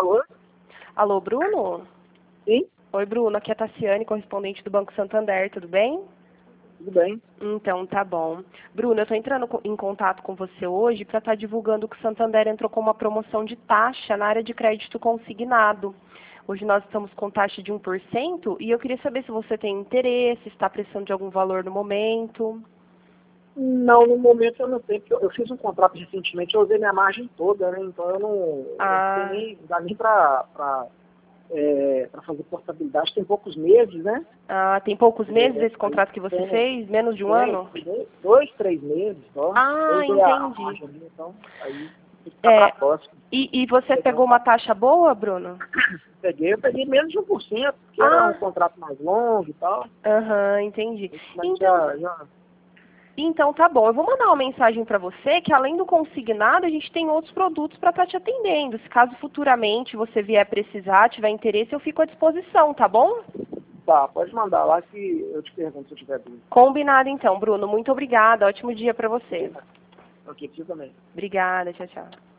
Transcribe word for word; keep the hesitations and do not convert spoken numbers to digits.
Alô? Alô, Bruno? Sim? Oi, Bruno. Aqui é a Tassiane, correspondente do Banco Santander. Tudo bem? Tudo bem? Então, tá bom. Bruno, eu estou entrando co- em contato com você hoje para estar divulgando que o Santander entrou com uma promoção de taxa na área de crédito consignado. Hoje nós estamos com taxa de um por cento e eu queria saber se você tem interesse, está precisando de algum valor no momento. Não, no momento eu não tenho, porque eu, eu fiz um contrato recentemente, eu usei minha margem toda, né? Então eu não, Ah. não tenho nem, não dá nem para pra, é, pra fazer portabilidade, tem poucos meses, né? Ah, tem poucos meses É, esse contrato que você tem, fez? Menos de um tem, ano? dois, dois, três meses só. Eu Ah, usei a, a entendi. margem ali, então aí fica para É, próximo. e, e você Peguei pegou uma taxa boa, Bruno? Peguei, eu peguei menos de um por cento, porque era um Ah, contrato mais longo e tal. aham, entendi. Mas Então, já, já então tá bom. Eu vou mandar uma mensagem para você que além do consignado, a gente tem outros produtos para estar te atendendo. Se caso futuramente você vier precisar, tiver interesse, eu fico à disposição, tá bom? tá, pode mandar lá que eu te pergunto se eu tiver dúvida. Combinado então, Bruno. Muito obrigada. Ótimo dia para você. Ok, você também. Obrigada. Tchau, tchau.